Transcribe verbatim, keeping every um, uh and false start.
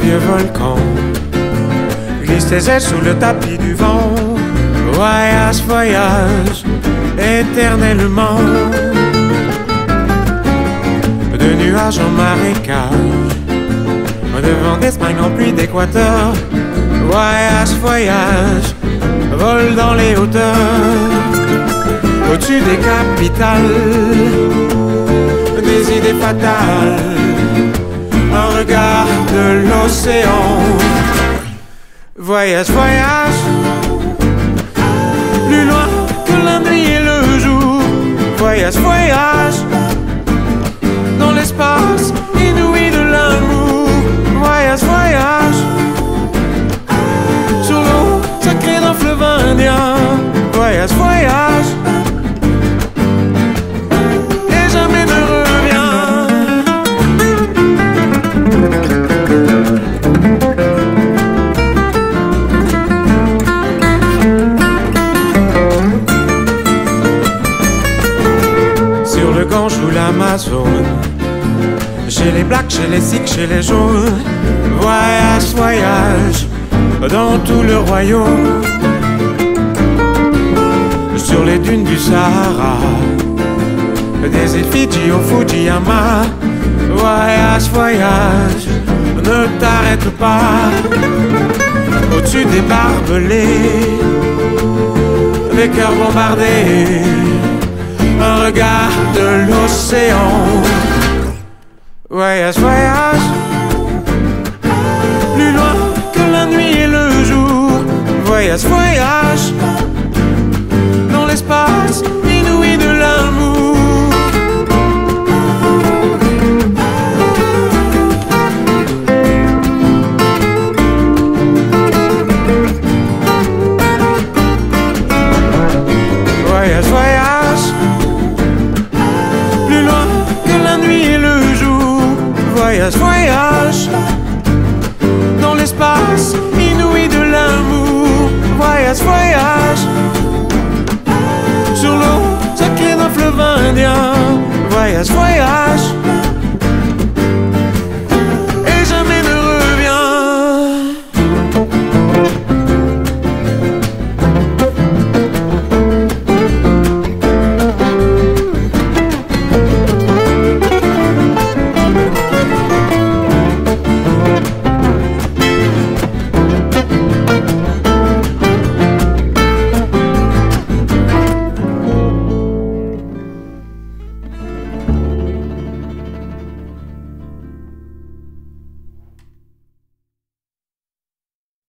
vieux volcan, glisse tes ailes sous le tapis du vent. Voyage, voyage, éternellement. De nuages en marécage, de vent d'Espagne en pluie d'Équateur. Voyage, voyage, vole dans les hauteurs. Au-dessus des capitales, des idées fatales, un regard de l'océan. Voyage, voyage, plus loin que la nuit et le jour. Voyage, voyage, dans l'espace inouï de l'amour. Voyage, voyage, sur l'eau sacrée d'un fleuve indien. Voyage, voyage, et jamais ne revient. Sur le Gange ou l'Amazone, chez les blacks, chez les sikhs, chez les jaunes. Voyage, voyage, dans tout le royaume. Sur les dunes du Sahara, des îles Fidji au Fujiyama. Voyage, voyage, ne t'arrête pas. Au-dessus des barbelés, des cœurs bombardés, un regard de l'océan. Voyage, voyage, plus loin que la nuit et le jour. Voyage, voyage, dans l'espace